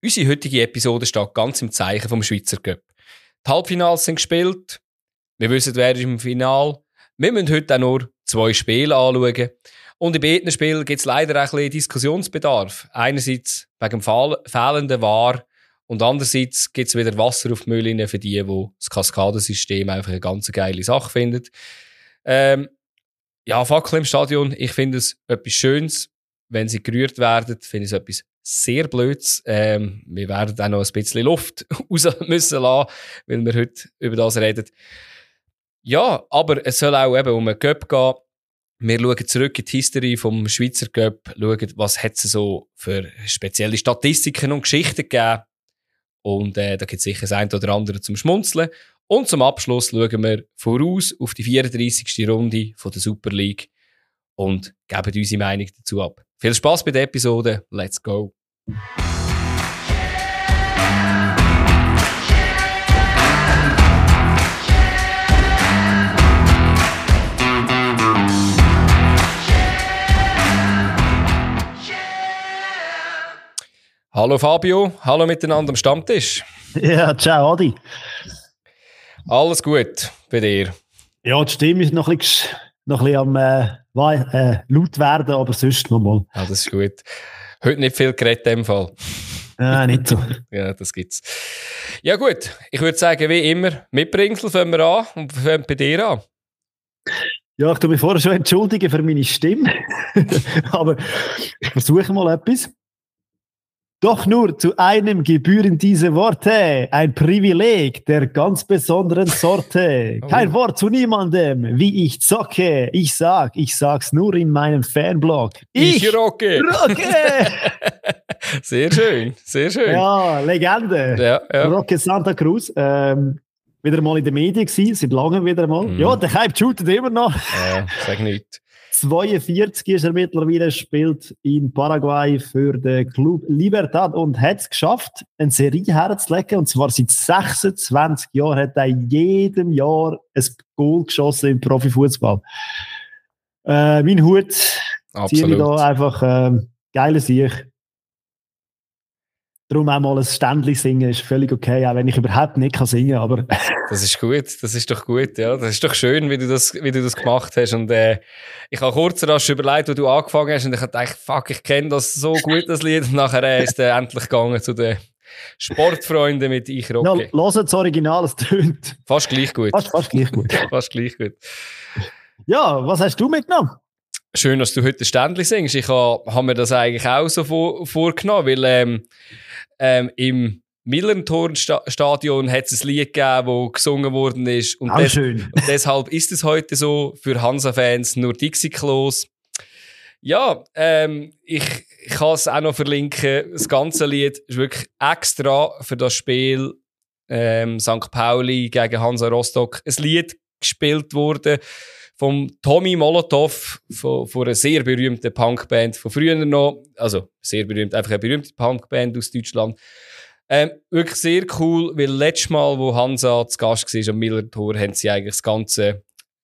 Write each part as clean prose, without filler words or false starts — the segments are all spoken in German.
Unsere heutige Episode steht ganz im Zeichen vom Schweizer Cup. Die Halbfinals sind gespielt. Wir wissen, wer ist im Finale. Wir müssen heute auch nur 2 Spiele anschauen. Und in beiden Spielen gibt es leider auch ein bisschen Diskussionsbedarf. Einerseits wegen dem fehlenden VAR und andererseits gibt es wieder Wasser auf die Mühlen für die das Kaskadensystem einfach eine ganz geile Sache finden. Fackel im Stadion, ich finde es etwas Schönes. Wenn sie gerührt werden, finde ich es etwas sehr Blödes. Wir werden auch noch ein bisschen Luft raus müssen lassen, weil wir heute über das reden. Ja, aber es soll auch eben um einen Cup gehen. Wir schauen zurück in die History vom Schweizer Cup, schauen, was hat es so für spezielle Statistiken und Geschichten gegeben. Und da gibt es sicher das eine oder andere zum Schmunzeln. Und zum Abschluss schauen wir voraus auf die 34. Runde von der Super League und geben unsere Meinung dazu ab. Viel Spass bei der Episode. Let's go! Hallo Fabio, hallo miteinander am Stammtisch. Ja, ciao Adi. Alles gut bei dir? Ja, die Stimme ist noch ein bisschen am laut werden, aber sonst nochmal. Ja, das ist gut. Heute nicht viel geredet in dem Fall. Nicht so. Ja, das gibt's. Ja gut, ich würde sagen, wie immer, Mitbringsel fangen wir an und fangen bei dir an. Ja, ich tue mich vorher schon entschuldigen für meine Stimme, aber ich versuche mal etwas. Doch nur zu einem gebühren diese Worte, ein Privileg der ganz besonderen Sorte. Kein Wort zu niemandem, wie ich zocke. Ich sag's nur in meinem Fanblog. Ich rocke! Sehr schön, sehr schön. Ja, Legende. Ja. Rocke Santa Cruz. Wieder mal in den Medien gewesen, seit langem wieder mal. Ja, der Hype shootet immer noch. Ja, sag nichts. 42 ist er mittlerweile, spielt in Paraguay für den Club Libertad und hat es geschafft, eine Serie herzulegen. Und zwar seit 26 Jahren hat er jedem Jahr ein Goal geschossen im Profifußball. Mein Hut ziehe ich da einfach geile Sieg. Darum auch mal ein Ständchen singen ist völlig okay, auch wenn ich überhaupt nicht singen kann, aber... Das ist gut, das ist doch gut, ja. Das ist doch schön, wie du das gemacht hast. Und ich habe kurz rasch überlegt, wo du angefangen hast und ich habe gedacht, fuck, ich kenne das so gut, das Lied. Und nachher ist er endlich gegangen zu den Sportfreunden mit «Ich rocke». Ja, hört das Original, es tönt. Fast gleich gut. Fast gleich gut. Fast gleich gut. Ja, was hast du mitgenommen? Schön, dass du heute ein Ständchen singst. Ich habe mir das eigentlich auch so vorgenommen, weil im Millantor-Stadion hat es ein Lied gegeben, das gesungen worden ist. Und, schön. Und deshalb ist es heute so für Hansa-Fans nur Dixie-Klos. Ja, ich kann es auch noch verlinken. Das ganze Lied ist wirklich extra für das Spiel St. Pauli gegen Hansa Rostock. Ein Lied gespielt worden vom Tommy Molotov, von einer sehr berühmten Punkband von früher noch. Also, sehr berühmt, einfach eine berühmte Punkband aus Deutschland. Wirklich sehr cool, weil letztes Mal, wo Hansa zu Gast war am Millantor, haben sie eigentlich das ganze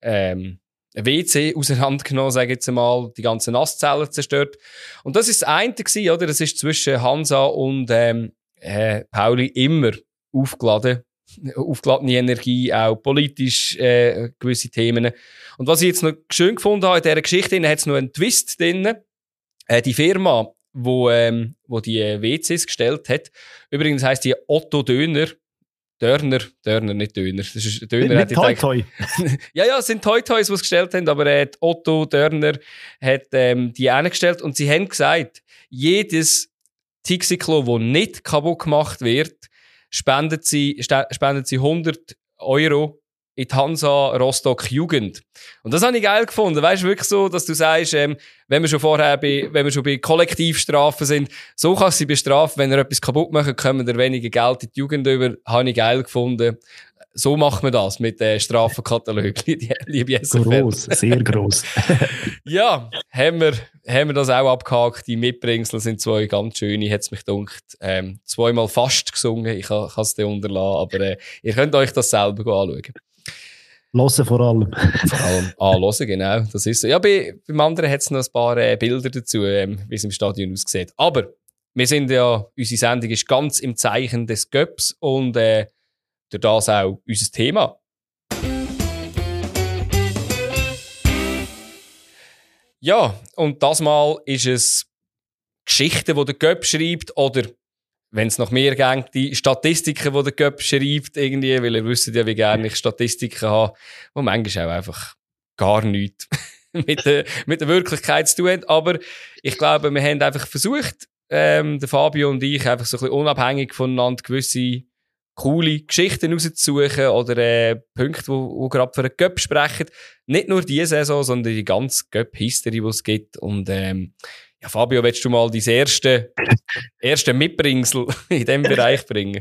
WC auseinandergenommen, sage ich jetzt mal, die ganzen Nasszellen zerstört. Und das ist das eine gewesen, oder? Das ist zwischen Hansa und Pauli immer aufgeladene Energie, auch politisch gewisse Themen. Und was ich jetzt noch schön gefunden habe in dieser Geschichte, hat es noch einen Twist drin. Die Firma, wo die WCs gestellt hat, übrigens heisst die Otto Döner, nicht Döner. Das ist Döner. Nicht Toy. Ja, es sind Toys, die es gestellt haben, aber Otto Dörner hat die eingestellt und sie haben gesagt, jedes Dixie-Klo, das nicht kaputt gemacht wird, spenden sie 100 Euro in die Hansa Rostock Jugend. Und das habe ich geil gefunden. Weißt du, wirklich so, dass du sagst, wenn wir schon bei Kollektivstrafen sind, so kannst du sie bestrafen, wenn ihr etwas kaputt machen, kommen wir weniger Geld in die Jugend über. Habe ich geil gefunden. So macht man das mit Strafenkatalog, liebe SFL. Gross, sehr gross. Ja, haben wir das auch abgehakt. Die Mitbringsel sind 2 ganz schöne, hat es mich gedacht. 2-mal fast gesungen, ich kann es dir unterlassen, aber ihr könnt euch das selber anschauen. Hören vor allem. Vor allem hören, genau. Das ist so. Ja, beim anderen hat es noch ein paar Bilder dazu, wie es im Stadion aussieht. Aber wir sind ja, unsere Sendung ist ganz im Zeichen des Göps und durch das auch unser Thema. Ja, und das Mal ist es Geschichten, die der Göpp schreibt, oder wenn es noch mehr geht, die Statistiken, die der Göpp schreibt, irgendwie, weil ihr wisst ja, wie gerne ich Statistiken habe, die manchmal auch einfach gar nichts mit der Wirklichkeit zu tun haben. Aber ich glaube, wir haben einfach versucht, der Fabio und ich, einfach so ein bisschen unabhängig voneinander gewisse coole Geschichten rauszusuchen oder Punkte, die gerade für den Göpp sprechen. Nicht nur diese Saison, sondern die ganze Göpp-History, die es gibt. Und ja, Fabio, willst du mal dein erste Mitbringsel in diesem Bereich bringen?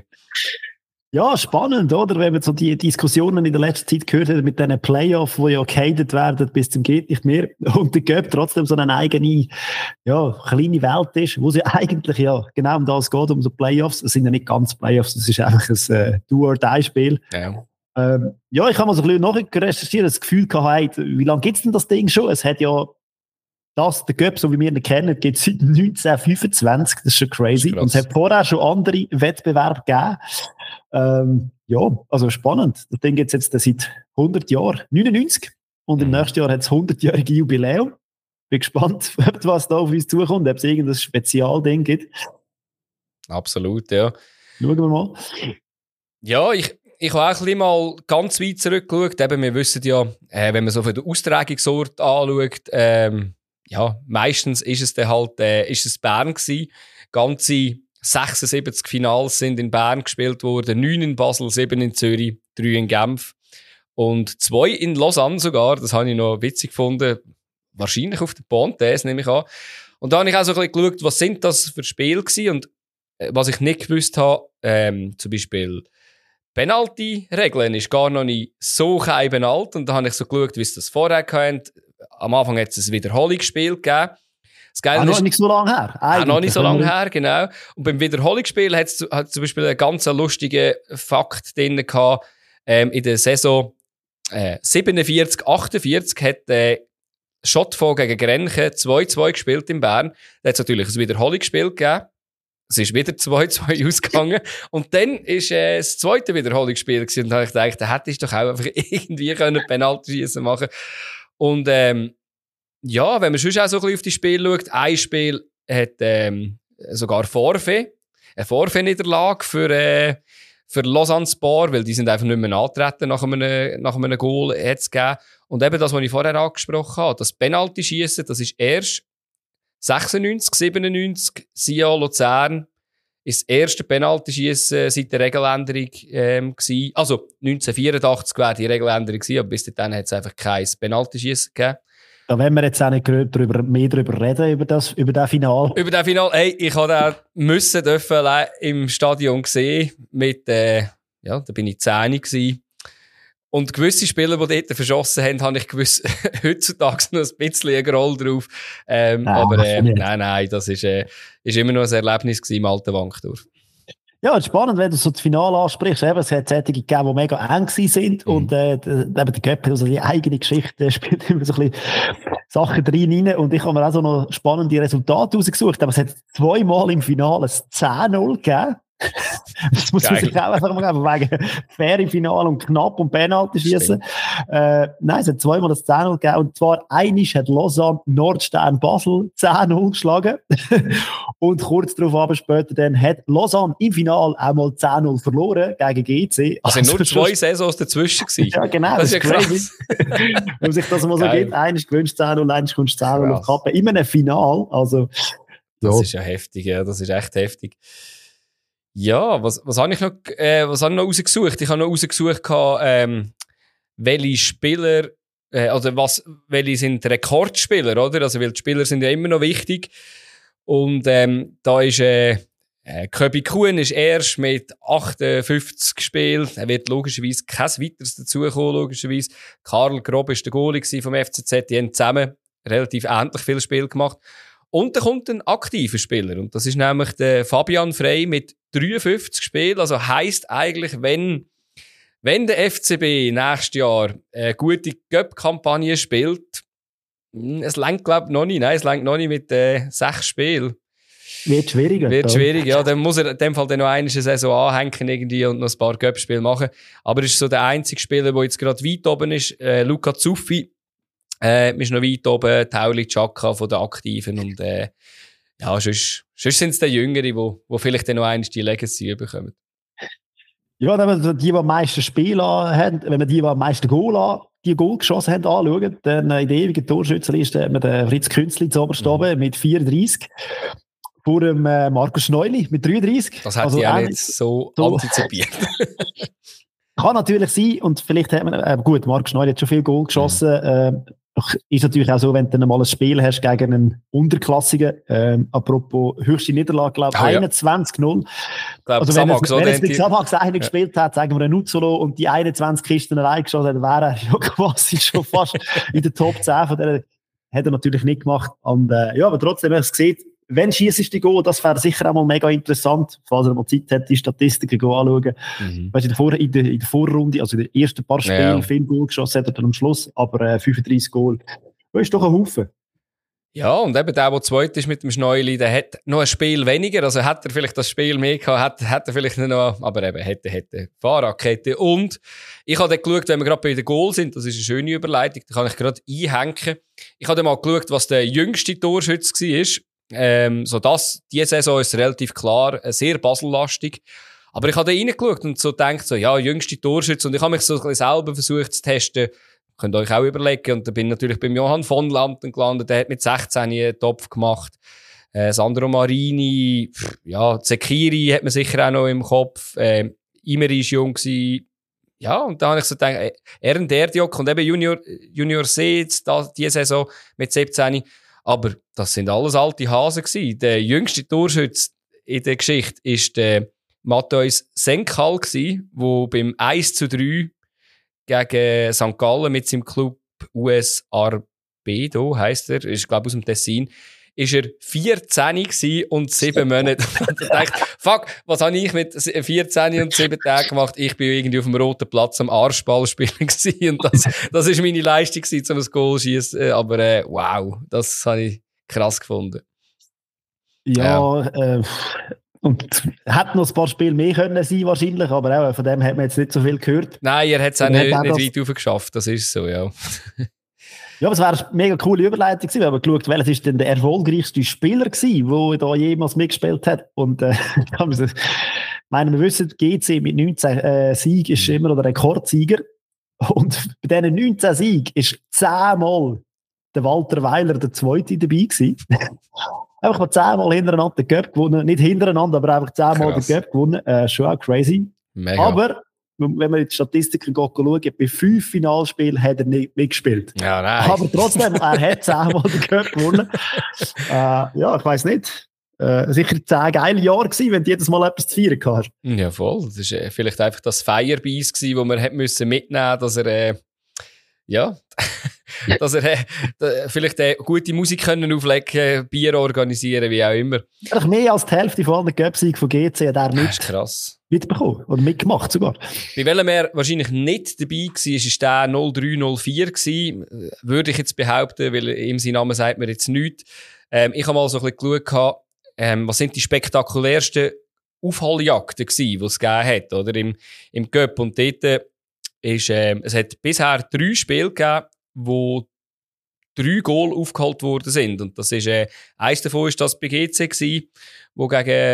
Ja, spannend, oder? Wenn man so die Diskussionen in der letzten Zeit gehört hat mit diesen Playoffs, die ja gehatet werden bis zum geht nicht mehr und der Göpp trotzdem so eine eigene, ja, kleine Welt ist, wo sie eigentlich ja genau um das geht, um so Playoffs. Es sind ja nicht ganz Playoffs, es ist einfach ein Do-or-Die-Spiel. Ja. Ja, ich habe mal so ein bisschen nachrecherchiert, das Gefühl gehabt, wie lange gibt es denn das Ding schon? Es hat ja der Göpp, so wie wir ihn kennen, gibt es seit 1925. Das ist schon crazy. Das ist und es hat vorher schon andere Wettbewerbe gegeben. Ja, also spannend. Das Ding gibt es jetzt seit 100 Jahren, 99. Und im nächsten Jahr hat es 100-jährige Jubiläum. Bin gespannt, was da auf uns zukommt, ob es irgendein Spezialding gibt. Absolut, ja. Schauen wir mal. Ja, ich habe auch ein bisschen mal ganz weit zurückgeschaut. Eben, wir wissen ja, wenn man so von der Austragungsort anschaut, ja, meistens ist es dann halt, ist es Bern gewesen. Ganze 76 Finals sind in Bern gespielt worden, 9 in Basel, 7 in Zürich, 3 in Genf und 2 in Lausanne sogar. Das habe ich noch witzig gefunden. Wahrscheinlich auf der Pontes, nehme ich an. Und da habe ich auch so ein bisschen geschaut, was sind das für Spiele gewesen und was ich nicht gewusst habe, zum Beispiel Penalty-Regeln ist gar noch nicht so alt und da habe ich so geschaut, wie es das vorher hatten. Am Anfang hat es ein Wiederholungsspiel gegeben. Das Geile noch nicht so lange her. Auch noch nicht so lange her, genau. Und beim Wiederholungsspiel hat zum Beispiel einen ganz lustigen Fakt drin gehabt. In der Saison 47, 48 hat Schottfonds gegen Grenchen 2-2 gespielt in Bern. Da hat es natürlich ein Wiederholungsspiel gegeben. Es ist wieder 2-2 ausgegangen. Und dann ist das zweite Wiederholungsspiel gewesen. Und da habe ich gedacht, da hättest du doch auch einfach irgendwie Penalty-Schiessen machen. Und ja, wenn man sonst auch so ein bisschen auf die Spiele schaut, ein Spiel hat sogar Forfait, eine Forfait-Niederlage für Lausanne Sport, weil die sind einfach nicht mehr antreten nach einem Goal hat's gegeben. Und eben das, was ich vorher angesprochen habe, das Penalty-Schiessen, das ist erst 96, 97, Sion Luzern, ist das erste Penalty-Schiessen seit der Regeländerung gewesen. Also 1984 wäre die Regeländerung gewesen, aber bis dahin hat es einfach kein Penalty-Schiessen gegeben. Da wollen wir jetzt auch nicht mehr darüber reden, über das Finale. Über das Finale, hey, ich dürfen im Stadion sehen mit, ja, da bin ich 10 gewesen. Und gewisse Spieler, die dort verschossen haben, habe ich gewusst, heutzutage noch ein bisschen ein Groll drauf. Aber nein, das ist immer noch ein Erlebnis gewesen im alten Wankdorf. Ja, es ist spannend, wenn du so das Finale ansprichst. Eben, es hat solche gegeben, die mega eng sind. Und eben der Göpp, also die eigene Geschichte, spielt immer so ein bisschen Sachen rein. Und ich habe mir auch so noch spannende Resultate rausgesucht. Aber es hat 2-mal im Finale ein 10-0 gegeben. Das muss man sich auch einfach mal geben, wegen faire Finale und knapp und Penalty schießen. Nein, es hat 2-mal das 10-0 gegeben. Und zwar einisch hat Lausanne Nordstern Basel 10-0 geschlagen. Und kurz darauf aber später dann hat Lausanne im Finale auch mal 10-0 verloren gegen GC. Also nur 2 Saisons dazwischen gewesen. Ja, genau. Das ist ja krass. Wenn sich das mal so gibt, einisch gewünscht 10-0, einisch kommst du 10-0 auf Kappe. Immer ein Finale. Also, das ist ja heftig, ja. Das ist echt heftig. Ja, was habe ich noch rausgesucht? Ich habe noch rausgesucht, welche Spieler, welche sind Rekordspieler, oder? Also, weil die Spieler sind ja immer noch wichtig. Und, da ist, Köbi Kuhn ist erst mit 58 gespielt. Er wird logischerweise kein weiteres dazukommen, logischerweise. Karl Grob ist der Goalie vom FCZ. Die haben zusammen relativ ähnlich viel Spiel gemacht. Und dann kommt ein aktiver Spieler. Und das ist nämlich der Fabian Frey mit 53 Spielen. Also heisst eigentlich, wenn der FCB nächstes Jahr eine gute Cup-Kampagne spielt, es reicht, glaube ich, noch nicht. Nein, es reicht noch nicht mit 6 Spielen. Wird schwierig. Wird schwierig, ja. Dann muss er in dem Fall dann noch eine Saison anhängen irgendwie und noch ein paar Cup-Spiele machen. Aber er ist so der einzige Spieler, der jetzt gerade weit oben ist. Luca Zuffi ist noch weit oben. Tauli Chaka von den Aktiven. Und ja, sonst sind es die Jüngeren, die vielleicht dann noch einmal die Legacy bekommen. Ja, wenn man die am meisten Spiele haben, wenn man die am meisten Goal geschossen haben, anschauen, dann in der ewigen Torschützenliste hat man den Fritz Künzli zuoberst oben mit 34. Vor dem Markus Schneuli mit 33. Das hat ja nicht so antizipiert. Kann natürlich sein, und vielleicht hat man, gut, Markus Schneuli hat schon viel Goal geschossen. Ist natürlich auch so, wenn du dann mal ein Spiel hast gegen einen Unterklassigen, apropos höchste Niederlage, glaube ich, 21-0. Also wenn es mit Xamax eigentlich gespielt hat, sagen wir ein Nuzzolo, und die 21 Kisten allein geschossen hat, wäre er ja quasi schon fast in der Top 10 von denen. Hat er natürlich nicht gemacht. Und, ja, aber trotzdem, wenn man es sieht, wenn schießt die Goal, das wäre sicher auch mal mega interessant, falls er mal Zeit hat, die Statistiken anschauen. Weißt du, in der Vorrunde, also in den ersten paar Spielen, viel Goal geschossen hat er dann am Schluss, aber 35 Goal. Das ist doch ein Haufen. Ja, und eben der zweit ist mit dem Schneuli, der hat noch ein Spiel weniger, also hätte er vielleicht das Spiel mehr gehabt, hätte er vielleicht noch, aber eben, hätte, Fahrradkette. Und ich habe dann geschaut, wenn wir gerade bei den Goal sind, das ist eine schöne Überleitung, da kann ich gerade einhängen. Ich habe dann mal geschaut, was der jüngste Torschütze war. So diese Saison ist relativ klar, sehr basellastig. Aber ich habe da reingeschaut und so gedacht, so, ja, jüngste Torschütze, und ich habe mich so ein bisschen selber versucht zu testen. Könnt ihr euch auch überlegen. Und da bin ich natürlich beim Johann von Landen gelandet, der hat mit 16 einen Topf gemacht. Sandro Marini, ja, Zekiri hat man sicher auch noch im Kopf. Imeri ist jung gewesen. Ja, und da habe ich so gedacht, Ern Derdiok und eben Junior C jetzt diese Saison mit 17. Aber das sind alles alte Hasen gewesen. Der jüngste Torschütze in der Geschichte ist der Matthäus Senkal gewesen, der beim 1:3 gegen St. Gallen mit seinem Club US Arbedo, heisst er, ist glaube aus dem Tessin, ist er 14 gewesen und 7 Monate. Und ich dachte, fuck, was habe ich mit 14 und 7 Tagen gemacht? Ich bin irgendwie auf dem roten Platz am Arschball spielen gewesen, und das ist meine Leistung gewesen, um ein Goal zu schießen. Aber wow, das habe ich krass gefunden. Ja, und hätte noch ein paar Spiele mehr können sein wahrscheinlich, aber auch von dem hat man jetzt nicht so viel gehört. Nein, er hat es auch nicht weit aufgeschafft, das ist so, ja. Ja, aber es wäre eine mega coole Überleitung gewesen. Wir haben geschaut, welches ist denn der erfolgreichste Spieler gewesen, der da jemals mitgespielt hat. Und ich meine, wir wissen, GC mit 19 Siegen ist immer noch der Rekordsieger. Und bei diesen 19 Siegen ist 10-mal der Walter Weiler der Zweite dabei gewesen. Einfach mal 10-mal hintereinander den Cup gewonnen. Nicht hintereinander, aber einfach 10-mal den Cup gewonnen. Schon auch crazy. Mega. Aber wenn man in die Statistiken schauen, bei 5 Finalspielen hat er nicht mitgespielt. Ja, nein. Aber trotzdem, er hat 10-mal den Cup gewonnen. Ja, ich weiss nicht. Sicher 10 geile Jahre gewesen, wenn du jedes Mal etwas zu feiern hast. Ja, voll. Das war vielleicht einfach das Firebeis gewesen, das man mitnehmen musste, dass er, ja, dass er vielleicht gute Musik können auflegen, Bier organisieren, wie auch immer. Mehr als die Hälfte von allen Cup-Siegen von GC hat er mitbekommen oder mitgemacht sogar. Bei welchem er wahrscheinlich nicht dabei war, war der 0304 gewesen, würde ich jetzt behaupten, weil ihm sein Name sagt mir jetzt nichts. Ich habe mal so ein bisschen geschaut, was sind die spektakulärsten Aufholjagden gewesen, die es gegeben hat, oder? Im Cup. Und dort ist, es hat bisher 3 Spiele gegeben, wo 3 Goal aufgeholt worden sind. Und das ist, eins davon ist das bei GC gewesen, wo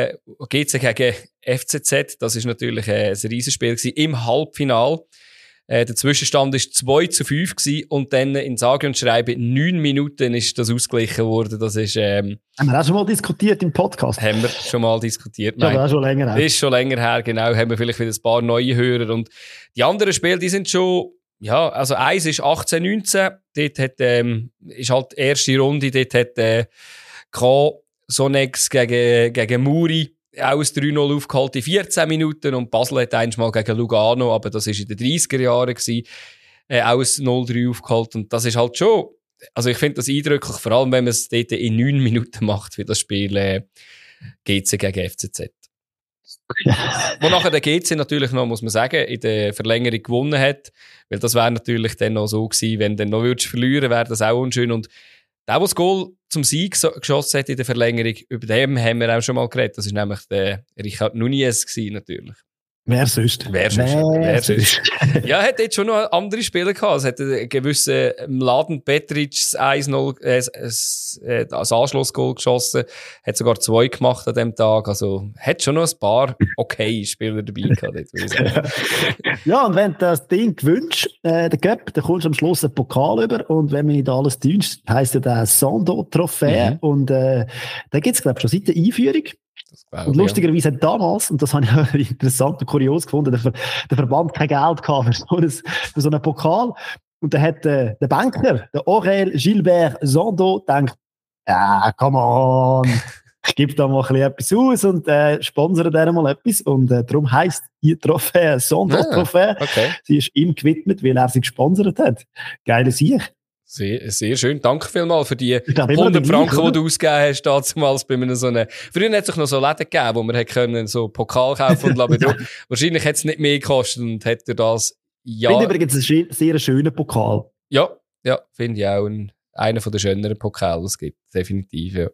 GC gegen FCZ, das ist natürlich ein Riesenspiel gewesen, im Halbfinal. Der Zwischenstand war 2:5 gewesen, und dann in sage und schreibe 9 Minuten ist das ausgeglichen worden. Das ist, haben wir auch schon mal diskutiert im Podcast? Haben wir schon mal diskutiert. Ja, aber auch schon länger her. Ist schon länger her, genau. Haben wir vielleicht wieder ein paar neue Hörer. Und die anderen Spiele, die sind schon, ja, also eins ist 18-19. Dort hat, ist halt die erste Runde, dort hat, K. Sonex gegen Muri auch ein 3-0 aufgeholt in 14 Minuten, und Basel hat einmal gegen Lugano, aber das war in den 30er Jahren, auch ein 0-3 aufgeholt, und das ist halt schon, also ich finde das eindrücklich, vor allem wenn man es dort in 9 Minuten macht, wie das Spiel GC gegen FCZ. Wo nachher der GC natürlich noch, muss man sagen, in der Verlängerung gewonnen hat, weil das wäre natürlich dann noch so gewesen, wenn du dann noch verlieren würdest, wäre das auch unschön, und der das Goal zum Sieg geschossen hat in der Verlängerung, über den haben wir auch schon mal geredet. Das war nämlich der Richard Nunez gewesen, natürlich. Wer sonst? Ja, hat jetzt schon noch andere Spieler gehabt. Es hat einen gewissen Mladen Petric 1-0, als Anschlussgoal geschossen. Hat sogar 2 gemacht an dem Tag. Also, hat schon noch ein paar okay Spieler dabei gehabt, würde ich sagen. Ja, und wenn du das Ding gewünscht, der Cup, dann kommst du am Schluss einen Pokal über. Und wenn mich nicht alles täuscht, heisst ja der Sando-Trophäe. Und, da gibt's, glaube ich, schon seit der Einführung. Und lustigerweise hat damals, und das habe ich auch interessant und kurios gefunden, der Verband kein Geld gehabt für so einen Pokal. Und dann hat der Banker, der Aurel Gilbert Sando, gedacht, come on, ich gebe da mal ein bisschen etwas aus und sponsere der mal etwas. Und darum heisst die Trophäe Sando-Trophäe. Okay. Sie ist ihm gewidmet, weil er sie gesponsert hat. Geile Sieg. Sehr, sehr schön. Danke vielmals für die 100 Franken, die du ausgegeben hast, damals bei einem so einem. Früher hat es sich noch so Läden gegeben, wo man hätte können, so Pokal kaufen und wahrscheinlich hätte es nicht mehr gekostet und hätte das, ja. Ich finde übrigens einen sehr schönen Pokal. Ja, finde ich auch einer der schöneren Pokale, die es gibt. Definitiv, ja.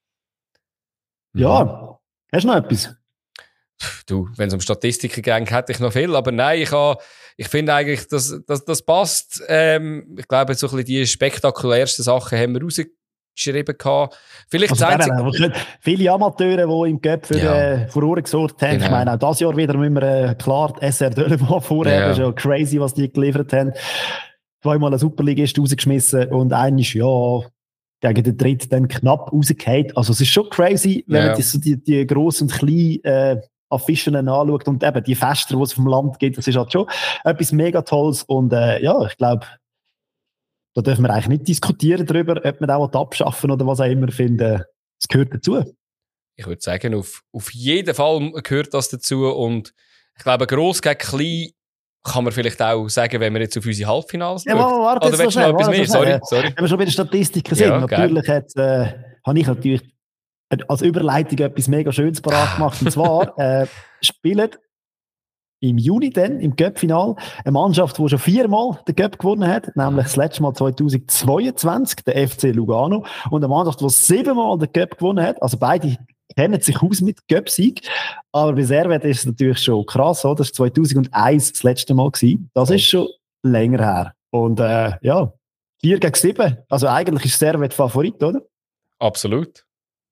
Ja. Hast du noch etwas? Du, wenn es um Statistiken ging, hätte ich noch viel, aber nein, ich finde eigentlich, das passt. Ich glaube, so ein bisschen die spektakulärsten Sachen haben wir rausgeschrieben gehabt. Vielleicht also viele Amateure, die im Cup für Furore gesorgt haben. Genau. Ich meine, auch dieses Jahr wieder müssen wir klar die SR Dölemann vorhaben. Das ist ja crazy, was die geliefert haben. 2-mal einen Superligist rausgeschmissen und eines, gegen den Dritten dann knapp rausgefallen. Also es ist schon crazy, wenn man die grossen und kleinen Affischen anschaut und eben die Fester, die es vom Land gibt, das ist halt schon etwas mega Tolles und ich glaube, da dürfen wir eigentlich nicht diskutieren darüber, ob man das abschaffen oder was auch immer, finden, es gehört dazu. Ich würde sagen, auf jeden Fall gehört das dazu und ich glaube, gross gegen klein kann man vielleicht auch sagen, wenn wir jetzt auf unsere Halbfinals schauen. Warte, oder willst du noch etwas mehr? Sorry. Wenn wir schon bei den Statistiken sind, natürlich habe ich natürlich als Überleitung etwas mega Schönes parat gemacht. Und zwar spielt im Juni dann, im Cup-Final, eine Mannschaft, die schon 4-mal den Cup gewonnen hat, nämlich das letzte Mal 2022, der FC Lugano, und eine Mannschaft, die 7-mal den Cup gewonnen hat, also beide kennen sich aus mit Cup-Sieg, aber bei Servet ist es natürlich schon krass, oder? Das war 2001 das letzte Mal gewesen. Das ist schon länger her. Und 4-7, also eigentlich ist Servet Favorit, oder? Absolut.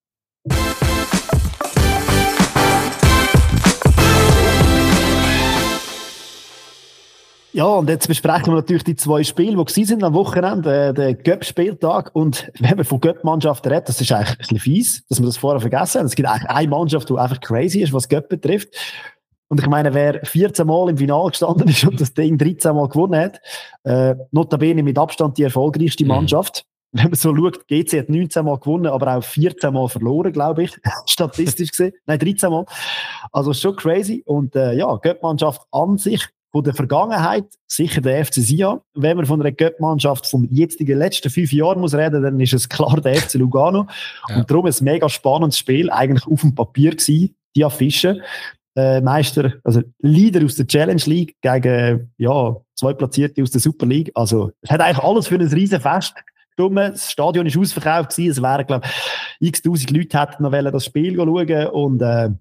Ja, und jetzt besprechen wir natürlich die 2 Spiele, die sind am Wochenende, der Cup-Spieltag. Und wenn man von Cup-Mannschaften redet, das ist eigentlich ein bisschen fies, dass wir das vorher vergessen haben. Es gibt eigentlich eine Mannschaft, die einfach crazy ist, was Cup betrifft. Und ich meine, wer 14 Mal im Finale gestanden ist und das Ding 13 Mal gewonnen hat, notabene mit Abstand die erfolgreichste Mannschaft. Wenn man so schaut, GC hat 19 Mal gewonnen, aber auch 14 Mal verloren, glaube ich, statistisch gesehen. Nein, 13 Mal. Also schon crazy. Und Cup-Mannschaft an sich, von der Vergangenheit, sicher der FC Sion. Wenn man von einer Cup-Mannschaft von jetzt in den letzten 5 Jahren muss reden, dann ist es klar der FC Lugano. Ja. Und darum ein mega spannendes Spiel, eigentlich auf dem Papier gewesen, die Affische. Meister, also Leader aus der Challenge League gegen 2 Platzierte aus der Super League. Also es hat eigentlich alles für ein riesen Fest. Das Stadion war ausverkauft gewesen. Es wären, glaube ich, x-tausend Leute hätten noch das Spiel schauen und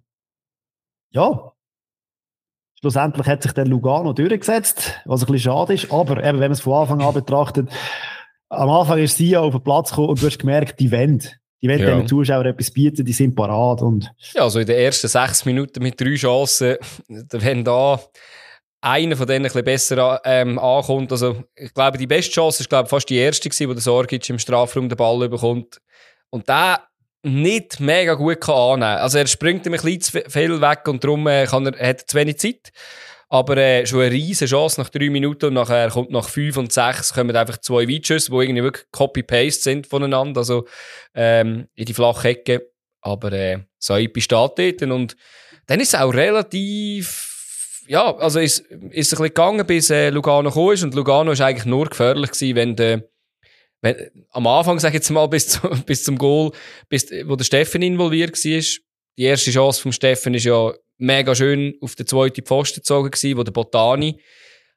schlussendlich hat sich dann Lugano durchgesetzt, was ein bisschen schade ist. Aber eben, wenn man es von Anfang an betrachtet, am Anfang ist sie auf den Platz gekommen und du hast gemerkt, die wollen den Zuschauern etwas bieten, die sind parat. Und also in den ersten 6 Minuten mit 3 Chancen, wenn da einer von denen ein bisschen besser ankommt. Also, ich glaube, die beste Chance ist, fast die erste gewesen, wo der Sorgic im Strafraum den Ball bekommt. Und der nicht mega gut annehmen kann. Also, er springt ihm ein bisschen zu viel weg und darum hat er zu wenig Zeit. Aber schon eine riesige Chance nach 3 Minuten und nachher kommt nach 5 und 6 kommen einfach 2 Weitschüsse, die irgendwie wirklich Copy-Paste sind voneinander, also in die flache Ecke. Aber Saipi steht dort und dann ist es auch relativ also ist ein bisschen gegangen, bis Lugano gekommen ist. Und Lugano ist eigentlich nur gefährlich gewesen, wenn am Anfang, sag ich jetzt mal, bis zum Goal, wo der Steffen involviert war. Die erste Chance vom Steffen ist ja mega schön auf den zweiten Pfosten gezogen gewesen, wo der Botani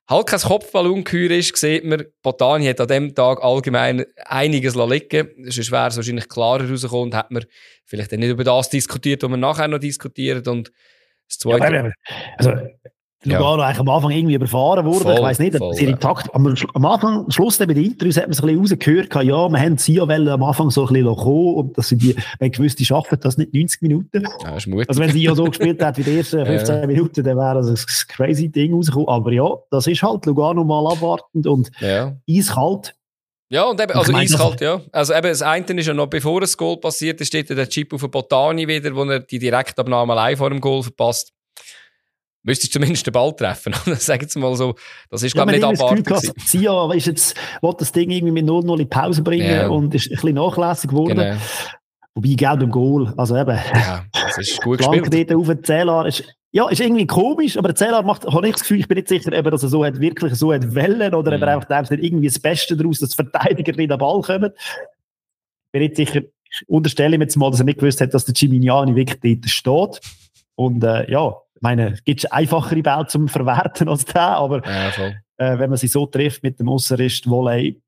halt kein Kopfballungeheuer ist, sieht man, Botani hat an dem Tag allgemein einiges liegen. Sonst wäre es wahrscheinlich klarer rausgekommen und hätte man vielleicht nicht über das diskutiert, was wir nachher noch diskutieren. Und das Zweite... Ja, also, Lugano eigentlich am Anfang irgendwie überfahren wurde. Voll, ich weiss nicht, voll, ihre Takt, am Schluss bei den Interviews hat man es ein bisschen rausgehört, ja, wir haben sie ja am Anfang so ein bisschen kommen und dass sie wenn gewusst, die schaffen das nicht 90 Minuten. Ja, ist mutig. Also wenn sie ja so gespielt hat wie die ersten 15 Minuten, dann wäre das ein crazy Ding rausgekommen. Aber ja, das ist halt Lugano mal abwartend und eiskalt. Ja, und eben, also eiskalt, ja. Also eben, das eine ist ja noch, bevor das Goal passiert ist, steht der Chip auf den Botani wieder, wo er die Direktabnahme allein vor dem Goal verpasst. Müsstest du zumindest den Ball treffen. Sag jetzt mal so, das ist, glaube ich, nicht abwartend. Sia ist jetzt, will das Ding irgendwie mit 0-0 in die Pause bringen und ist ein bisschen nachlässig geworden. Genau. Wobei, gelb im Goal, also eben. Ja, das ist gut gespielt. Auf den Zähler ist irgendwie komisch, aber der Zähler habe ich das Gefühl, ich bin nicht sicher, dass er so hat, wirklich so hat wollen, oder ob er einfach denkt, irgendwie das Beste daraus, dass die Verteidiger nicht an den Ball kommen. Ich bin nicht sicher, ich unterstelle ihm jetzt mal, dass er nicht gewusst hat, dass der Gimignani wirklich dort steht. Und ich meine, es gibt einfachere Bälle zum Verwerten als der, aber wenn man sie so trifft mit dem Ausserist-Volley,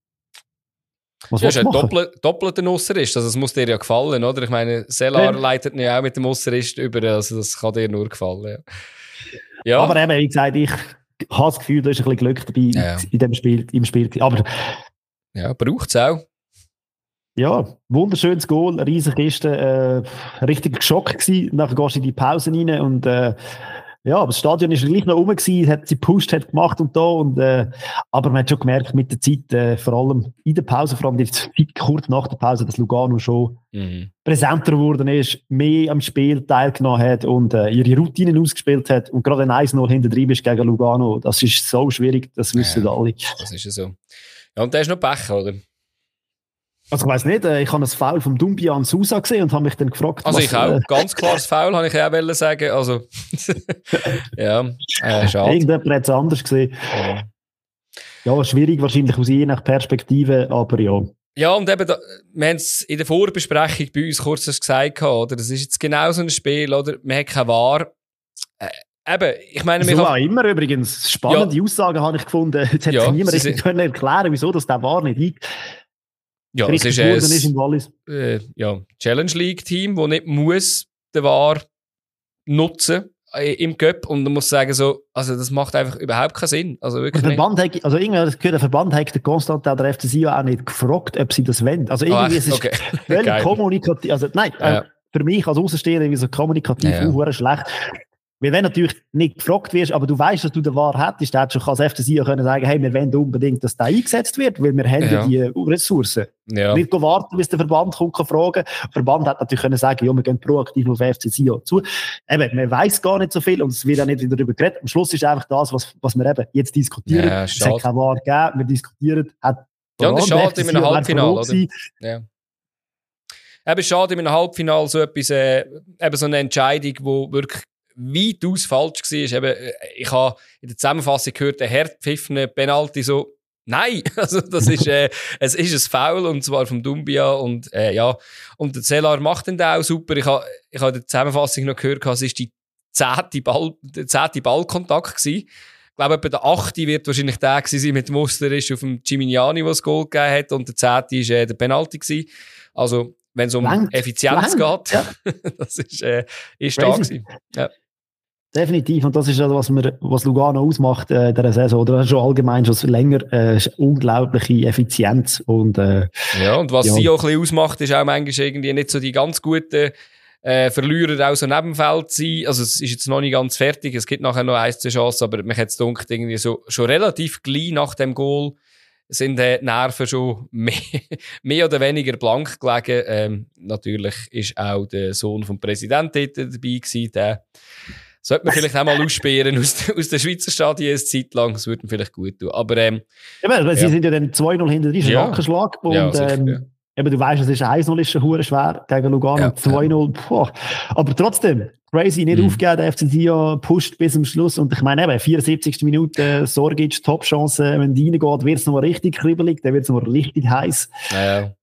was ist ein doppelter Ausserist, also es muss dir ja gefallen, oder? Ich meine, Selar leitet ihn ja auch mit dem Ausserist über, also das kann dir nur gefallen. Ja. Aber eben, wie gesagt, ich habe das Gefühl, da ist ein bisschen Glück dabei in dem Spiel, im Spiel. Aber ja, braucht es auch. Ja, wunderschönes Goal, eine riesige Kiste, richtig geschockt gewesen. Nachher gehst du in die Pause rein und aber das Stadion ist gleich noch rum gewesen, hat sie gepusht, hat gemacht und da und aber man hat schon gemerkt mit der Zeit, vor allem in der Pause, vor allem die Zeit kurz nach der Pause, dass Lugano schon präsenter geworden ist, mehr am Spiel teilgenommen hat und ihre Routinen ausgespielt hat und gerade ein 1-0 hinter drin bist gegen Lugano, das ist so schwierig, das wissen alle. Das ist ja so. Ja, und der ist noch Pech, oder? Also ich weiss nicht, ich habe ein Foul vom Dumbia an Sousa gesehen und habe mich dann gefragt, also ich auch, ganz klares Foul, habe ich auch wollen sagen, also schade. Irgendjemand hat es anders gesehen. Ja, schwierig wahrscheinlich aus je nach Perspektive, aber ja. Ja, und eben, wir haben es in der Vorbesprechung bei uns kurz gesagt, oder? Das ist jetzt genau so ein Spiel, oder? Man hat keine Wahr. Eben, ich meine, so auch immer übrigens. Spannende Aussagen habe ich gefunden. Jetzt hätte sich niemand richtig können erklären, wieso das der Wahr nicht ja, es ist ein Challenge League Team, das nicht muss den VAR nutzen im Cup und man muss sagen so, also das macht einfach überhaupt keinen Sinn. Also wirklich der Verband hat der Konstantin oder der FC Sion auch nicht gefragt, ob sie das wollen. Also irgendwie es ist völlig kommunikativ. Also nein, für mich als Außenstehender ist es kommunikativ auch schlecht. Weil wenn natürlich nicht gefragt wirst, aber du weißt, dass du den VAR hättest, dann hättest du als FC Sion können sagen, hey, wir wollen unbedingt, dass der eingesetzt wird, weil wir haben die Ressourcen. Ja. Nicht warten, bis der Verband kommt, kann fragen. Der Verband hat natürlich können sagen, ja, wir gehen proaktiv auf FC Sion zu. Eben, man weiss gar nicht so viel und es wird auch nicht wieder darüber geredet. Am Schluss ist einfach das, was wir eben jetzt diskutieren. Ja, es hat kein VAR gegeben, wir diskutieren. Und es ist schade in einem Halbfinale, oder? Ja. Eben schade in einem Halbfinale so etwas, eben so eine Entscheidung, wo wirklich weitaus falsch war. Eben, ich habe in der Zusammenfassung gehört, der Herd pfiffene Penalty so, nein, also das ist, es ist ein Foul und zwar vom Dumbia und und der Selar macht den auch super. Ich habe in der Zusammenfassung noch gehört, es ist der 10. Ballkontakt gewesen. Ich glaube, etwa der 8. wird wahrscheinlich der gewesen sein mit dem Musterist auf dem Gimignani, der das Goal gegeben hat und der 10. war der Penalty gewesen. Also, wenn es um Effizienz geht, das ist da gewesen. Ja. Definitiv, und das ist also, was Lugano ausmacht in dieser Saison, oder schon allgemein schon länger, unglaubliche Effizienz. Und, und was sie auch ein bisschen ausmacht, ist auch manchmal irgendwie nicht so die ganz guten Verlierer auch so Nebenfeld sein. Also es ist jetzt noch nicht ganz fertig, es gibt nachher noch 1-2 Chancen, aber mich hat es gedacht, irgendwie so, schon relativ gleich nach dem Goal sind die Nerven schon mehr oder weniger blank gelegen. Natürlich ist auch der Sohn vom Präsidenten dabei gewesen, der sollte man vielleicht auch mal aussperren aus der Schweizer Stadien eine Zeit lang. Das würde mir vielleicht gut tun. Aber, sie sind ja dann 2-0 hinter drin, Nackenschlag. Und, sicher, eben, du weißt, es ist 1-0 ist schon hure schwer gegen Lugano. 2-0, aber trotzdem, crazy, nicht aufgeben, der FC Sion pusht bis zum Schluss. Und ich meine eben, 74. Minute, Sorgic, Top-Chance, wenn die reingeht, wird es noch richtig kribbelig, dann wird es noch richtig heiß. Ja.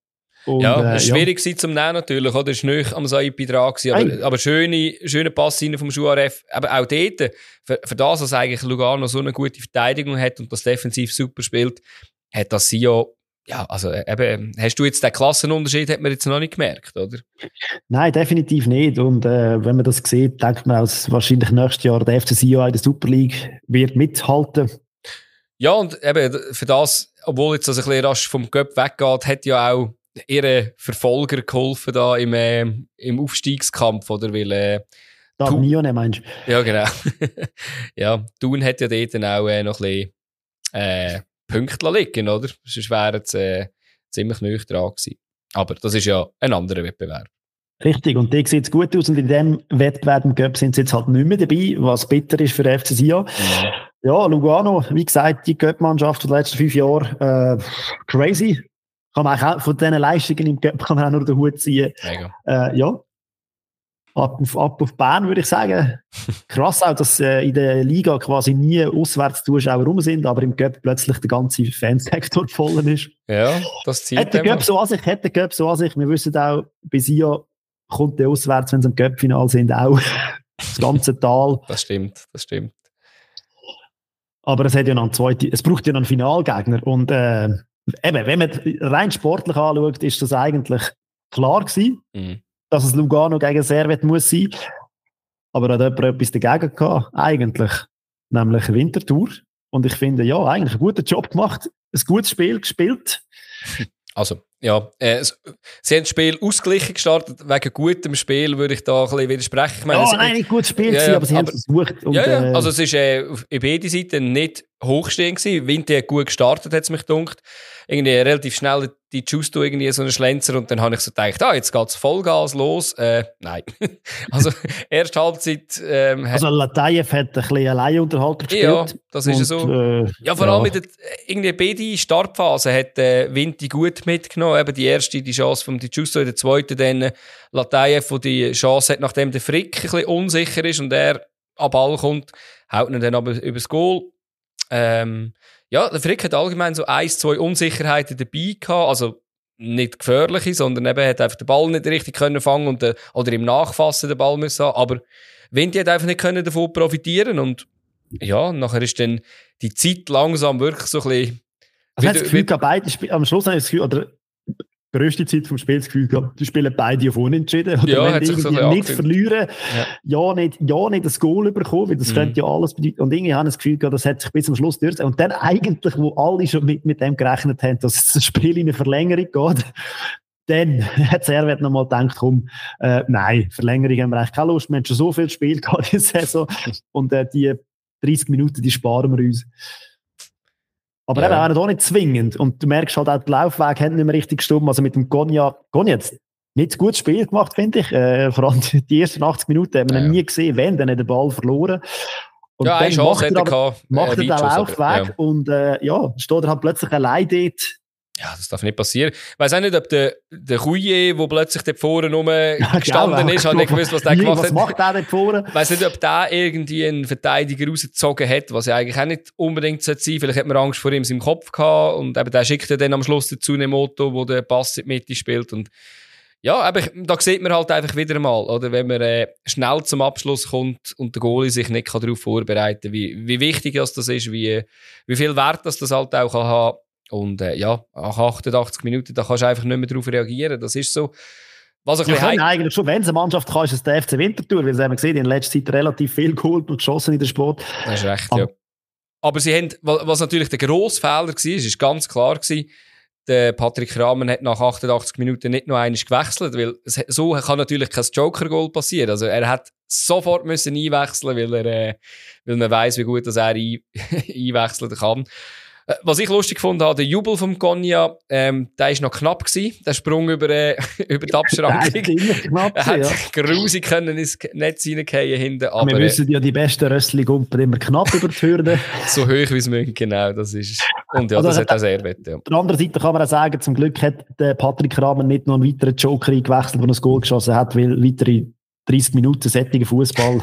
Und, ja, schwierig war zum Nehmen natürlich, oder? Es war nicht am Saipi dran gewesen, aber schöne Pass rein vom Schuaref. Aber auch dort, für das, dass eigentlich Lugano so eine gute Verteidigung hat und das defensiv super spielt, hat das Sion, ja, also eben, hast du jetzt den Klassenunterschied, hat man jetzt noch nicht gemerkt, oder? Nein, definitiv nicht. Und wenn man das sieht, denkt man auch, dass wahrscheinlich nächstes Jahr der FC Sion in der Super League wird mithalten. Ja, und eben für das, obwohl jetzt das ein bisschen rasch vom Cup weggeht, hat ja auch ihre Verfolger geholfen da im Aufstiegskampf, oder? Weil, Nione, meinst du? Ja, genau. Ja, Thun hat ja dort dann auch noch ein bisschen Punkte liegen, oder? Sonst wären es ziemlich nahe dran gewesen. Aber das ist ja ein anderer Wettbewerb. Richtig, und die sieht es gut aus. Und in diesem Wettbewerb im Cup sind sie jetzt halt nicht mehr dabei, was bitter ist für den FC Sion. Ja, Lugano, wie gesagt, die Cup-Mannschaft der letzten 5 Jahre, crazy. Kann man auch von diesen Leistungen im Cup kann man auch nur den Hut ziehen. Ja. Ab auf Bern, würde ich sagen. Krass auch, dass in der Liga quasi nie Auswärtszuschauer rum sind, aber im Cup plötzlich der ganze Fansektor voll ist. Ja, das zieht hat der Cup so an sich. Wir wissen auch, bei Sion kommt der auswärts, wenn sie im Cup-Final sind, auch das ganze Tal. Das stimmt. Aber es braucht ja noch einen Finalgegner. Und eben, wenn man rein sportlich anschaut, ist das eigentlich klar gewesen, dass es Lugano gegen Servette muss sein. Aber hat jemand etwas dagegen gehabt, eigentlich. Nämlich Winterthur. Und ich finde, ja, eigentlich einen guten Job gemacht. Ein gutes Spiel gespielt. Also, ja, sie haben das Spiel ausgeglichen gestartet. Wegen gutem Spiel würde ich da ein bisschen widersprechen. Ich meine, nicht gutes Spiel gewesen, aber sie haben es versucht. Und, also es war in beiden Seiten nicht hochstehend gewesen. Winter hat gut gestartet, hat es mich gedacht. Irgendwie relativ schnell die Justo irgendwie so einen Schlenzer und dann habe ich so gedacht, jetzt geht's Vollgas los. Nein. Also, erste Halbzeit, also Latayev hat ein bisschen Alleinunterhalter gespielt. Ja, das ist so. Ja, vor allem mit der, irgendwie beide Startphasen hat Vinti gut mitgenommen. Eben die erste, die Chance von Di Giusto, in der zweiten dann Latayev, wo die Chance hat, nachdem der Frick ein bisschen unsicher ist und er am Ball kommt, haut ihn dann aber übers Goal. Ja, der Frick hat allgemein so 1-2 Unsicherheiten dabei gehabt, also nicht gefährliche, sondern eben hat einfach den Ball nicht richtig können fangen und oder im Nachfassen den Ball müssen haben, aber Vinti hat einfach nicht können davon profitieren und ja, nachher ist dann die Zeit langsam wirklich so ein bisschen... Also das Gefühl gehabt, beide am Schluss habe ich das Gefühl, oder die grösste Zeit vom Spiel das Gefühl gehabt, die spielen beide auf Unentschieden. Oder ja, wenn hat die sich so nicht verlieren, ja nicht das Goal bekommen, weil das könnte ja alles bedeuten. Und irgendwie habe ich das Gefühl gehabt, das hat sich bis zum Schluss durch. Und dann eigentlich, wo alle schon mit dem gerechnet haben, dass das Spiel in eine Verlängerung geht, dann hat Servette noch mal gedacht, komm, nein, Verlängerung haben wir eigentlich keine Lust, wir haben schon so viel Spiel gehabt in der Saison und die 30 Minuten, die sparen wir uns. Aber eben auch nicht zwingend. Und du merkst halt auch, die Laufwege haben nicht mehr richtig gestimmt. Also mit dem Konya hat nicht ein gutes Spiel gemacht, finde ich. Vor allem die ersten 80 Minuten haben wir nie gesehen, wenn dann den Ball verloren. Und ja, dann macht er den aber, Laufweg und steht er halt plötzlich allein dort. Ja, das darf nicht passieren. Ich weiss auch nicht, ob der Couillet, der plötzlich dort vorne gestanden ist, hat nicht gewusst, was der gemacht hat. Was macht der dort vorne? Ich weiss nicht, ob der irgendwie einen Verteidiger rausgezogen hat, was ja eigentlich auch nicht unbedingt sein sollte. Vielleicht hat man Angst vor ihm in seinem Kopf gehabt und eben der schickt dann am Schluss den Tsunemoto, wo der Pass in die Mitte spielt und ja, aber da sieht man halt einfach wieder mal, oder? Wenn man schnell zum Abschluss kommt und der Goalie sich nicht darauf vorbereiten kann, wie wichtig das ist, wie viel Wert das halt auch kann haben. Und nach 88 Minuten, da kannst du einfach nicht mehr darauf reagieren. Das ist so. Was eigentlich schon, wenn es eine Mannschaft kann, ist es der FC Winterthur, weil sie haben gesehen, in letzter Zeit relativ viel geholt und geschossen in der Sport. Das ist recht, ja. Aber sie haben, was natürlich der grosse Fehler war, ist ganz klar gewesen, der Patrick Rahmen hat nach 88 Minuten nicht noch einmal gewechselt, weil so kann natürlich kein Joker-Goal passieren. Also er hat sofort müssen einwechseln, weil man weiss, wie gut dass er einwechseln kann. Was ich lustig fand, der Jubel vom Konya, der war noch knapp gewesen, der Sprung über die Abschrankung. Er hat grusig können ins Netz reingehen hinten. Aber wir wissen ja, die besten Rössli-Gumpen immer knapp über die Hürde. So hoch wie es möglich, genau, das ist. Und ja, also, das hat auch sehr wett, ja. Auf der anderen Seite kann man auch sagen, zum Glück hat der Patrick Rahmen nicht noch einen weiteren Joker eingewechselt, der ein Goal geschossen hat, weil weitere 30 Minuten sättiger Fußball.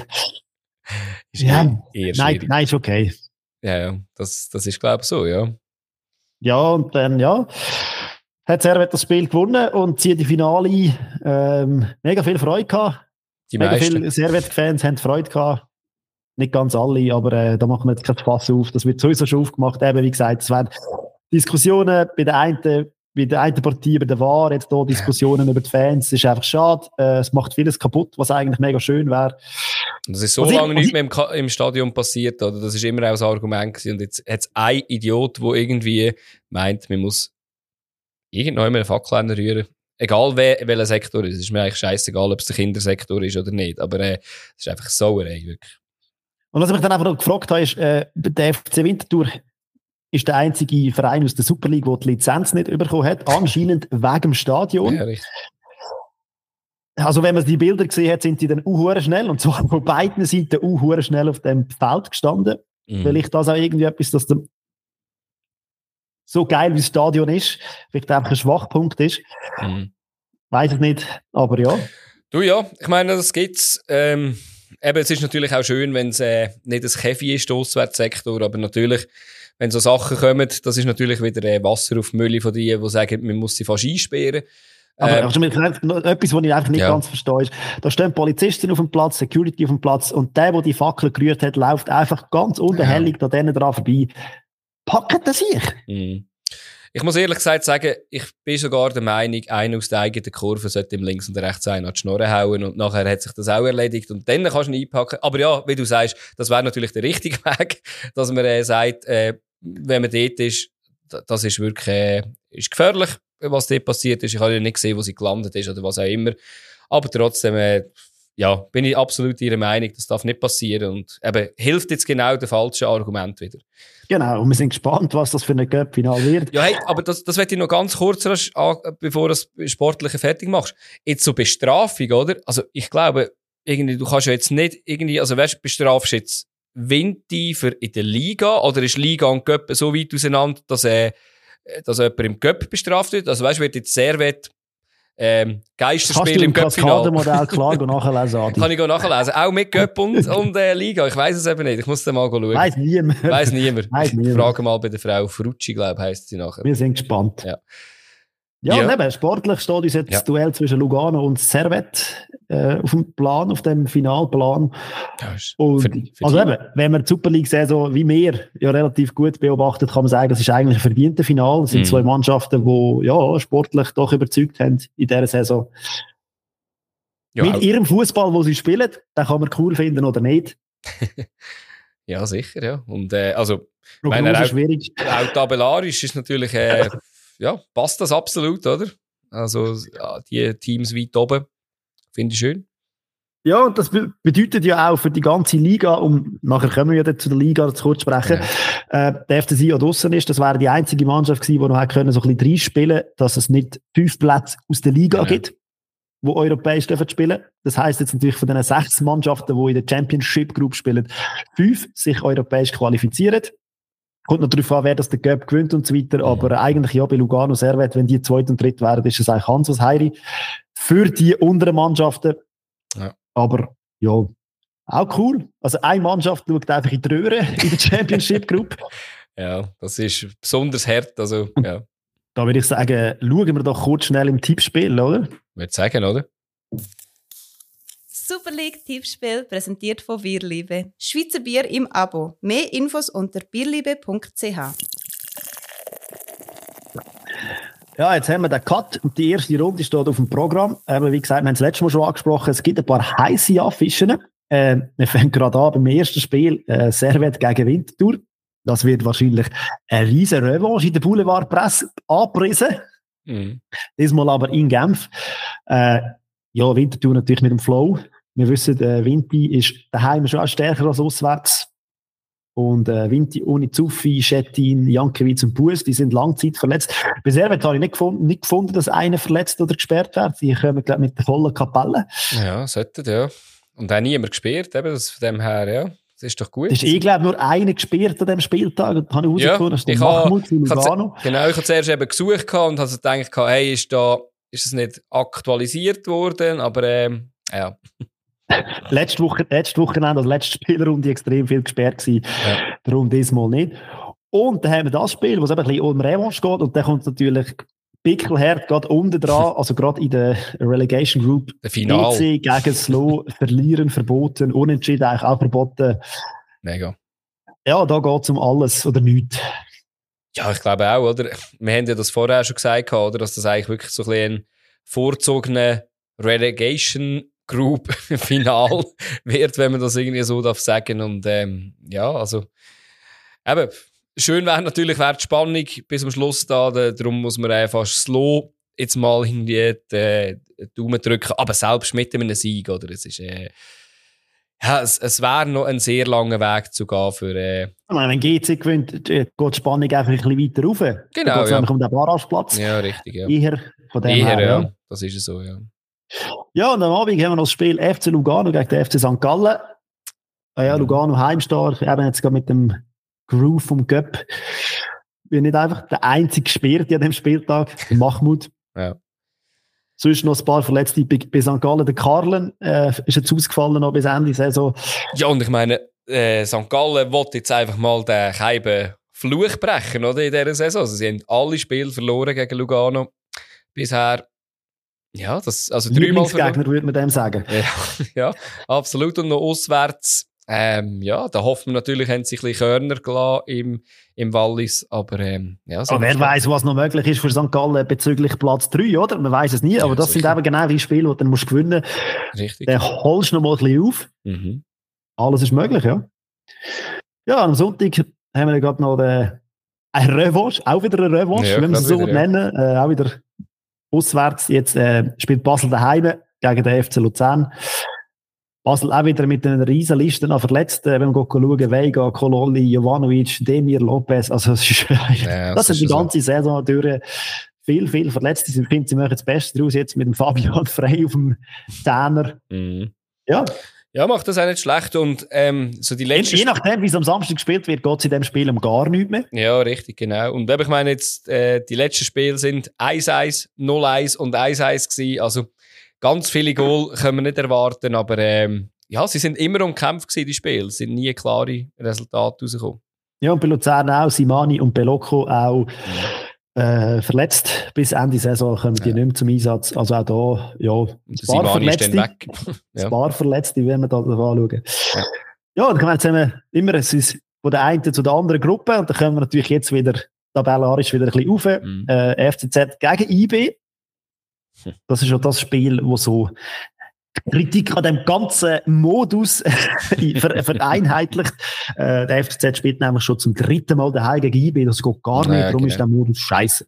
Nein, ist okay. Ja, das ist, glaube ich, so, ja. Ja, und dann, hat Servet das Spiel gewonnen und zieht die Finale mega viel Freude gehabt. Mega viele Servet-Fans haben Freude gehabt. Nicht ganz alle, aber da machen wir jetzt kein Fass auf. Das wird sowieso schon aufgemacht. Eben, wie gesagt, es werden Diskussionen bei der einen Partie, bei der VAR, jetzt hier Diskussionen über die Fans. Das ist einfach schade. Es macht vieles kaputt, was eigentlich mega schön wäre. Das ist so lange nicht mehr im Stadion passiert, oder? Das ist immer auch das Argument gewesen. Und jetzt hat es ein Idiot, der irgendwie meint, man muss irgendwann eine Fackel rühren. Egal welcher Sektor ist. Es ist mir eigentlich scheißegal, ob es der Kindersektor ist oder nicht. Aber es ist einfach Sauerei, wirklich. Und was ich mich dann einfach noch gefragt habe, ist, der FC Winterthur ist der einzige Verein aus der Super League, der die Lizenz nicht bekommen hat. Anscheinend wegen dem Stadion. Ja, richtig. Also wenn man die Bilder gesehen hat, sind die dann schnell, und zwar von beiden Seiten schnell auf dem Feld gestanden. Vielleicht das auch irgendwie etwas, dass der so geil wie das Stadion ist, vielleicht einfach ein Schwachpunkt ist. Weiß ich nicht, aber ja. Du ja, ich meine, das gibt's. Eben, es ist natürlich auch schön, wenn es nicht ein Käfi ist, der Auswärtssektor, aber natürlich, wenn so Sachen kommen, das ist natürlich wieder Wasser auf die Mühle von denen, die sagen, man muss sie fast einsperren. Aber etwas, was ich einfach nicht ganz verstehe, ist, da stehen Polizisten auf dem Platz, Security auf dem Platz, und der die Fackel gerührt hat, läuft einfach ganz unbehelligt an denen dran vorbei. Packt das sich? Ich muss ehrlich gesagt sagen, ich bin sogar der Meinung, einer aus der eigenen Kurve sollte im Links und rechts einen an die Schnurren hauen, und nachher hat sich das auch erledigt und dann kannst du ihn einpacken. Aber ja, wie du sagst, das wäre natürlich der richtige Weg, dass man sagt, wenn man dort ist, das ist wirklich ist gefährlich, was dort passiert ist. Ich habe ja nicht gesehen, wo sie gelandet ist oder was auch immer. Aber trotzdem, ja, bin ich absolut ihrer Meinung, das darf nicht passieren, und eben hilft jetzt genau der falsche Argument wieder. Genau, und wir sind gespannt, was das für ein Cup-Final wird. Ja, hey, aber das möchte ich noch ganz kurz, bevor du das Sportliche fertig machst. Jetzt so Bestrafung, oder? Also ich glaube, irgendwie, du kannst ja jetzt nicht irgendwie, also weißt, bestrafst jetzt Vinti für in der Liga, oder ist Liga und Cup so weit auseinander, dass jemand im Cup bestraft wird? Also weißt, wird jetzt Servet Geisterspiel im Cup-Final. Kannst du im klar nachlesen, Adi? Kann ich nachlesen. Auch mit Cup und Liga. Ich weiss es eben nicht. Ich muss dann mal schauen. Weiss niemand. Frage mal bei der Frau Frucci, glaube ich, heisst sie nachher. Wir sind gespannt. Ja, und eben, sportlich steht uns jetzt das Duell zwischen Lugano und Servet auf dem Plan, auf dem Finalplan. Und, also eben, wenn man die Super League-Saison wie wir ja relativ gut beobachtet, kann man sagen, das ist eigentlich ein verdienter Final. Es sind zwei Mannschaften, die ja sportlich doch überzeugt haben in dieser Saison. Ja, mit ihrem Fußball, wo sie spielen, den kann man cool finden oder nicht. Ja, sicher, ja. Und also, auch tabellarisch ist natürlich ja, passt das absolut, oder? Also, die Teams weit oben, finde ich schön. Ja, und das bedeutet ja auch für die ganze Liga, nachher können wir ja zu der Liga zu kurz sprechen, der FCZ ja draussen ist, das wäre die einzige Mannschaft gewesen, die noch können, so ein bisschen reinspielen, dass es nicht 5 Plätze aus der Liga gibt, die europäisch dürfen spielen. Das heisst jetzt natürlich von den 6 Mannschaften, die in der Championship Group spielen, 5 sich europäisch qualifizieren. Kommt noch darauf an, wer das den Cup gewinnt und so weiter, aber eigentlich ja bei Lugano, Servet, wenn die 2. und 3. wären, ist es eigentlich ganz was Heiri für die unteren Mannschaften. Ja. Aber ja, auch cool. Also eine Mannschaft schaut einfach in die Röhre in der Championship Group. Ja, das ist besonders hart. Also, ja. Da würde ich sagen, schauen wir doch kurz schnell im Tippspiel, oder? Ich würde sagen, oder? Super League Tippspiel präsentiert von Bierliebe. Schweizer Bier im Abo. Mehr Infos unter bierliebe.ch. Ja, jetzt haben wir den Cut und die erste Runde steht auf dem Programm. Aber wie gesagt, wir haben es letztes Mal schon angesprochen, es gibt ein paar heisse Affischen. Wir fangen gerade an beim ersten Spiel, Servet gegen Winterthur. Das wird wahrscheinlich eine riesen Revanche in der Boulevardpresse angepriesen. Diesmal aber in Genf. Ja, Winterthur natürlich mit dem Flow. Wir wissen, Vinti ist daheim schon stärker als auswärts. Und Vinti ohne Zuffi, Schettin, Jankiewicz und Bues, die sind Langzeit verletzt. Bei Servet habe ich nicht gefunden, dass einer verletzt oder gesperrt wird. Die kommen, glaube ich, mit der vollen Kapelle. Ja, sollten, ja. Und auch niemand gesperrt, eben, das von dem her, ja. Das ist doch gut. Es ist glaube nur einer gesperrt an diesem Spieltag. Und habe ich herausgefunden, dass Mahmoud von Lugano. Genau, ich habe zuerst eben gesucht und habe gedacht, hey, ist es nicht aktualisiert worden, aber ja. Letzte Wochenende, also letzte Spielrunde, extrem viel gesperrt gewesen. Ja. Darum diesmal nicht. Und dann haben wir das Spiel, wo es eben ein bisschen um Revanche geht. Und dann kommt natürlich Pickelherd, gerade unten dran, also gerade in der Relegation Group. Der Final. EC gegen Slow, verlieren verboten, unentschieden eigentlich auch verboten. Mega. Ja, da geht es um alles oder nichts. Ja, ich glaube auch, oder? Wir haben ja das vorher schon gesagt, oder? Dass das eigentlich wirklich so ein bisschen ein vorgezogener Relegation Group Final wird, wenn man das irgendwie so darf sagen. Und ja, also eben, schön wäre natürlich die Spannung bis zum Schluss da. Darum muss man fast slow jetzt mal irgendwie die Daumen drücken. Aber selbst mit einem Sieg, oder? Es ist ja, es wäre noch ein sehr langer Weg zu gehen für... Wenn GC gewinnt, geht die Spannung einfach ein bisschen weiter rauf. Genau, da geht es nämlich um den Barrageplatz. Ja, richtig, ja. Eher von dem Eher, her, ja. Das ist es so, ja. Ja, und am Abend haben wir noch das Spiel FC Lugano gegen den FC St. Gallen. Ja, Lugano heimstark, eben jetzt gerade mit dem Groove vom Cup. Bin nicht einfach der einzige Gesperrte an dem Spieltag, Mahmoud. Ja. Sonst noch ein paar Verletzte bei St. Gallen. Der Karlen ist jetzt ausgefallen noch bis Ende der Saison. Ja, und ich meine, St. Gallen will jetzt einfach mal den Keiben Fluch brechen, oder, in dieser Saison. Also, sie haben alle Spiele verloren gegen Lugano bisher. Ja, das, also 3-mal verloren. Gegner, würde man dem sagen. Ja, ja, absolut. Und noch auswärts. Ja, da hoffen wir natürlich, haben sie ein bisschen Körner gelassen im Wallis, aber ja. So wer weiß, was noch möglich ist für St. Gallen bezüglich Platz 3, oder? Man weiß es nie, aber das sicher. Sind eben genau die Spiele, die du dann gewinnen musst. Richtig. Dann holst du noch mal ein bisschen auf. Mhm. Alles ist möglich, ja. Ja, am Sonntag haben wir gerade noch eine Revanche, auch wieder eine Revanche, ja, wenn wir es so wieder, nennen. Auch wieder auswärts. Jetzt spielt Basel daheim gegen den FC Luzern. Basel auch wieder mit einer riesen Liste an Verletzten. Wenn wir schauen, Veiga, Kololi, Jovanovic, Demir, Lopez. Also, das ist die ganze Saison durch. Viel Verletzte. Ich finde, sie machen das Beste daraus jetzt mit dem Fabian Frey auf dem Zehner. Mhm. Ja. Ja, macht das auch nicht schlecht. Und so die letzten... Je nachdem, wie es am Samstag gespielt wird, geht es in diesem Spiel um gar nichts mehr. Ja, richtig, genau. Und ich meine jetzt, die letzten Spiele sind 1-1, 0-1 und 1-1 gewesen. Also ganz viele Goal können wir nicht erwarten, aber ja, sie sind immer umkämpft gewesen, die Spiele. Es sind nie klare Resultate rausgekommen. Ja, und bei Luzern auch, Simani und Belocco auch verletzt. Bis Ende Saison kommen die nicht mehr zum Einsatz. Also auch da, ja, Simani ist dann weg. Ein paar Verletzte, wenn wir da anschauen. Ja, dann kommen wir immer von der einen zu der anderen Gruppe und dann können wir natürlich jetzt wieder tabellarisch wieder ein bisschen rauf. FCZ gegen IB. Das ist ja das Spiel, wo so Kritik an dem ganzen Modus vereinheitlicht. Der FCZ spielt nämlich schon zum 3. Mal daheim gegen IB. Das geht gar nicht, darum ist der Modus scheiße.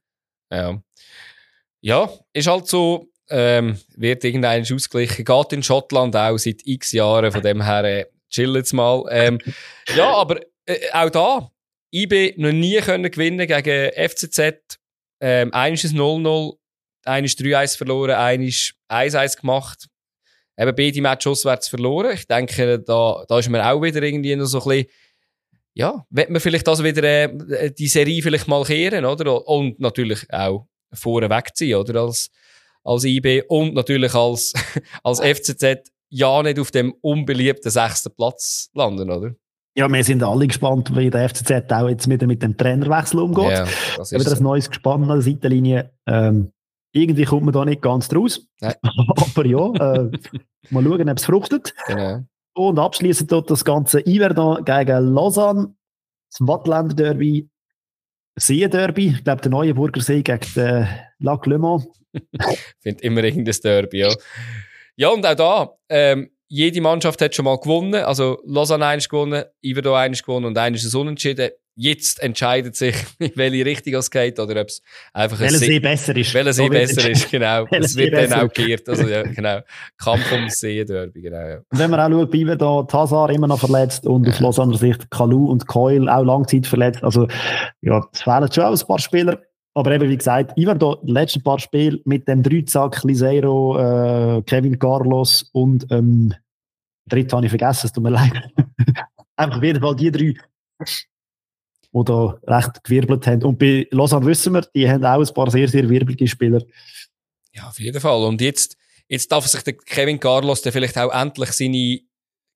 Ja, ist halt so, wird irgendeines ausgeglichen. Geht in Schottland auch seit x Jahren, von dem her chill jetzt mal. Ja, aber auch da, IB noch nie können gewinnen gegen FCZ. Eines ist 0-0, eines 3-1 verloren, eines 1-1 gemacht. Eben beide Matches auswärts verloren. Ich denke, da ist man auch wieder irgendwie noch so ein bisschen, ja, wird man vielleicht das wieder, die Serie vielleicht mal kehren, oder? Und natürlich auch vorne wegziehen, oder? Als IB und natürlich als FCZ ja nicht auf dem unbeliebten 6. Platz landen, oder? Ja, wir sind alle gespannt, wie der FCZ auch jetzt mit dem Trainerwechsel umgeht. Ja, das ist wieder ein neues Gespann an der Seitenlinie. Irgendwie kommt man da nicht ganz draus. Aber ja, mal schauen, ob es fruchtet. Genau. Und abschließend dort das ganze Yverdon gegen Lausanne, das Wattländer Derby, See-Derby. Ich glaube, der Neuenburger See gegen den Lac Le Mans. Ich finde immer irgendein Derby, ja. Ja, und auch da, jede Mannschaft hat schon mal gewonnen. Also Lausanne 1 gewonnen, Yverdon 1 gewonnen und 1 ist unentschieden. Jetzt entscheidet sich, in welche Richtung es geht oder ob es einfach welcher See besser ist. Welcher See besser ist, genau. Das wird dann auch geirrt. Also ja, genau. Kampf ums See-Derby, genau. Ja. Und wenn man auch schaut, bei da Hazard immer noch verletzt und auf Lausanne Sicht Kalou und Coyle auch Langzeit verletzt. Also ja, es fehlen schon auch ein paar Spieler. Aber eben, wie gesagt, Yverdon, die letzten paar Spiele mit dem Dreizack, Liseiro, Kevin Carlos und dritt habe ich vergessen, es tut mir leid. Einfach auf jeden Fall die drei, die da recht gewirbelt haben. Und bei Lausanne wissen wir, die haben auch ein paar sehr, sehr wirbelige Spieler. Ja, auf jeden Fall. Und jetzt darf sich der Kevin Carlos dann vielleicht auch endlich seine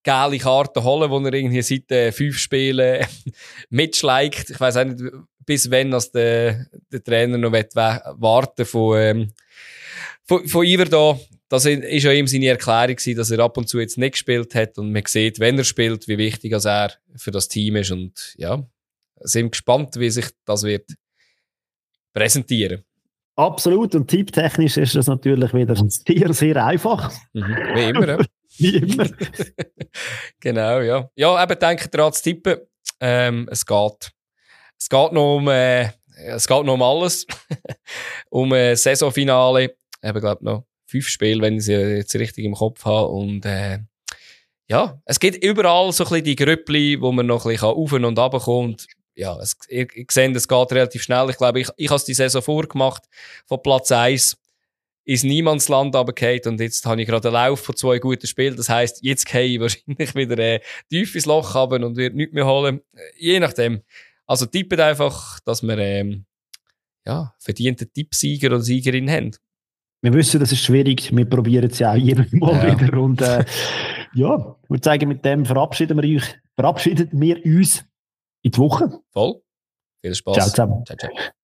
gelbe Karten holen, wo er irgendwie seit 5 Spielen mitschleicht. Ich weiss auch nicht, bis wann als der Trainer noch warten von Iver da. Das ist ja ihm seine Erklärung gewesen, dass er ab und zu jetzt nicht gespielt hat und man sieht, wenn er spielt, wie wichtig er für das Team ist und ja, sind gespannt, wie sich das wird präsentieren. Absolut, und tipptechnisch ist das natürlich wieder sehr, sehr einfach. Wie immer, ja. Wie immer. Genau, ja. Ja, eben denkt daran zu tippen. Es geht noch um alles. Um Saisonfinale. Ich glaube noch 5 Spiele, wenn ich sie jetzt richtig im Kopf habe. Und ja, es gibt überall so ein bisschen die Grüppli, wo man noch ein bisschen auf und runter kommt. Ja, ihr seht, es geht relativ schnell. Ich glaube, ich habe es die Saison vorgemacht, von Platz 1 ins Niemandsland runtergefallen und jetzt habe ich gerade einen Lauf von 2 guten Spielen. Das heisst, jetzt gehe ich wahrscheinlich wieder tief ins Loch runter und werde nichts mehr holen. Je nachdem. Also tippet einfach, dass wir verdienten Tippsieger oder Siegerin haben. Wir wissen, das ist schwierig. Wir probieren es ja auch jedes Mal wieder. Und ja, ich würde sagen, mit dem verabschieden wir uns in die Woche. Voll. Viel Spaß. Ciao zusammen. Ciao, ciao.